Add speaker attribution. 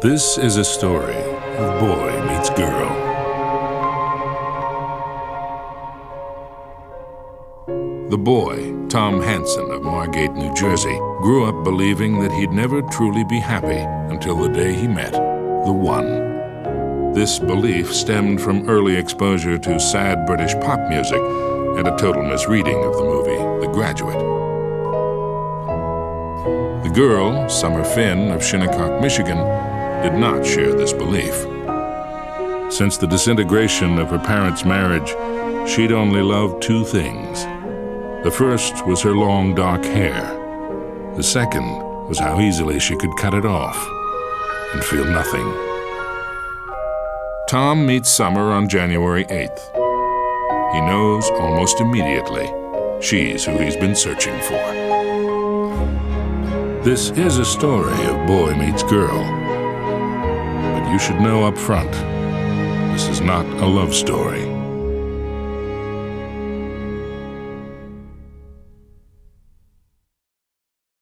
Speaker 1: This is a story of boy meets girl. The boy, Tom Hansen of Margate, New Jersey, grew up believing that he'd never truly be happy until the day he met the one. This belief stemmed from early exposure to sad British pop music and a total misreading of the movie The Graduate. The girl, Summer Finn of Shinnecock, Michigan, did not share this belief. Since the disintegration of her parents' marriage, she'd only loved two things. The first was her long, dark hair. The second was how easily she could cut it off and feel nothing. Tom meets Summer on January 8th. He knows almost immediately she's who he's been searching for. This is a story of boy meets girl. But you should know up front, this is not a love story.